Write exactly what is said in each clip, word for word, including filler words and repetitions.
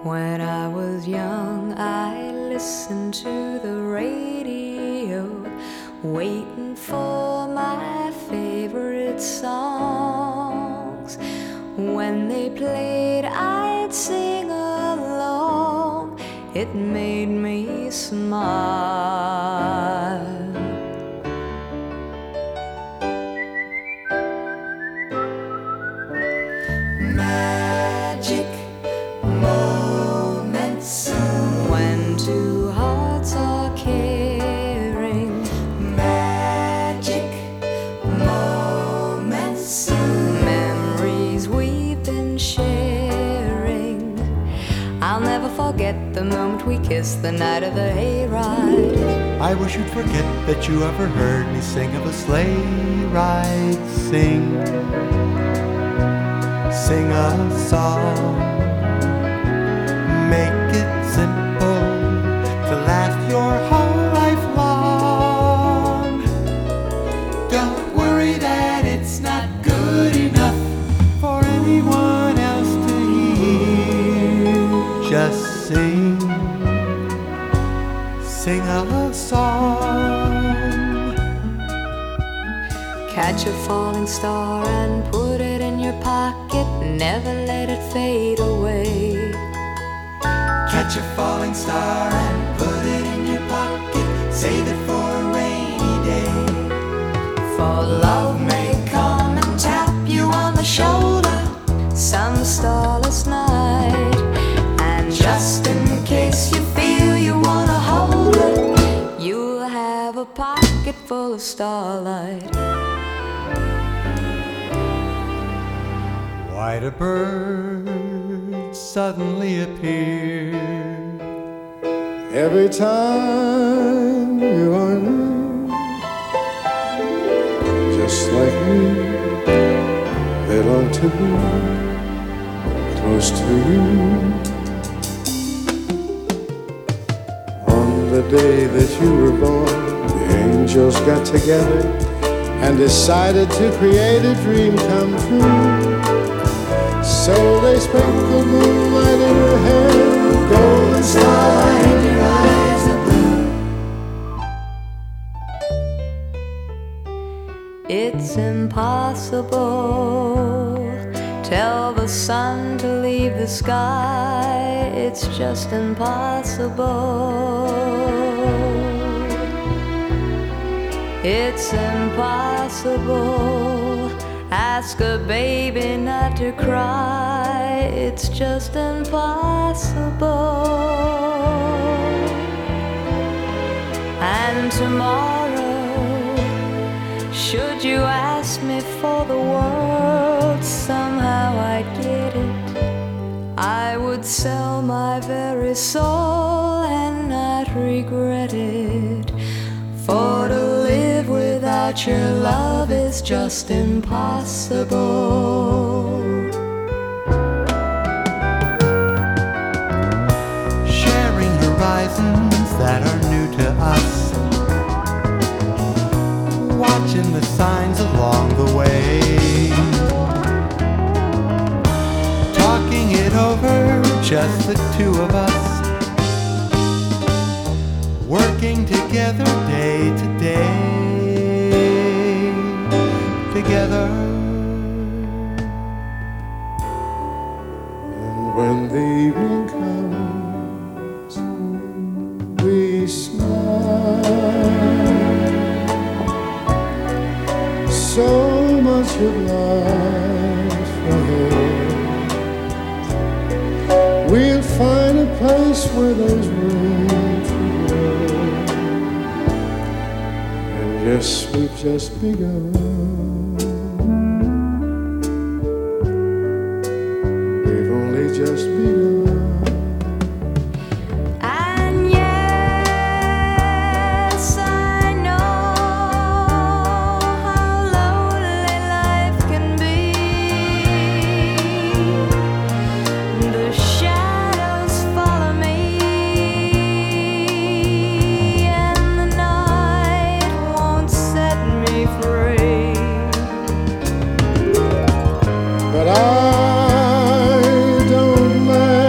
When I was young, I listened to the radio, waiting for my favorite songs. When they played, I'd sing along. It made me smile. Magic moments when two hearts are caring. Magic moments, memories we've been sharing. I'll never forget the moment we kissed the night of the hayride. I wish you'd forget that you ever heard me sing of a sleigh ride. Sing, sing a song. Make it simple to last your whole life long. Don't worry that it's not good enough for anyone else to hear. Just sing, sing a song. Catch a falling star and put it in your pocket. Never let it fade away. Catch a falling star and put it in your pocket. Save it for a rainy day. For love may come and tap you on the shoulder some starless night. And just in case you feel you wanna hold it, you'll have a pocket full of starlight. Why do birds suddenly appear every time you are near? Just like me, they long to be close to you. On the day that you were born, the angels got together and decided to create a dream come true. So they sprinkled moonlight in her hair, golden starlight in your eyes of blue. It's impossible. Tell the sun to leave the sky. It's just impossible. It's impossible. Ask a baby not to cry. It's just impossible. And tomorrow, should you ask me for the world, somehow I'd get it. I would sell my very soul and not regret it. For to live without your love is just impossible. sharing horizons that are new to us, watching the signs along the way, talking it over, just the two of us, working together day to day, together. And when the evening comes, we smile. So much of life ahead. We'll find a place where there's room to grow. And yes, we've just begun. We've only just begun. And yes, I know how lonely life can be. The shadows follow me, and the night won't set me free. But I don't mind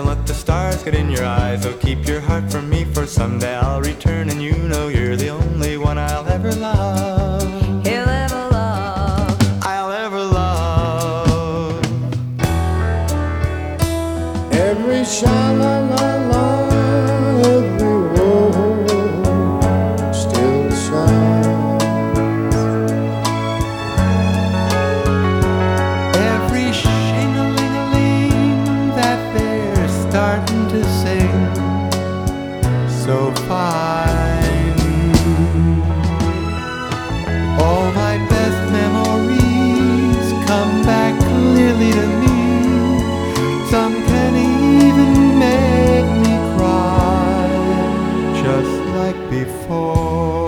Don't let the stars get in your eyes. Oh, keep your heart from me, for someday I'll return, and you know you're the only one I'll ever love. He'll ever love. I'll ever love. Every sha-la-la-la, every road still shines. Every shing-a-ling-a-ling that they're starting to sing so fine. All my best memories come back clearly to me. Some can even make me cry, just like before.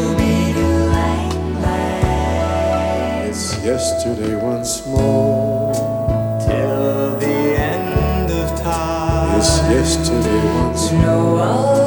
It's yesterday once more. Till the end of time. It's yesterday once more. No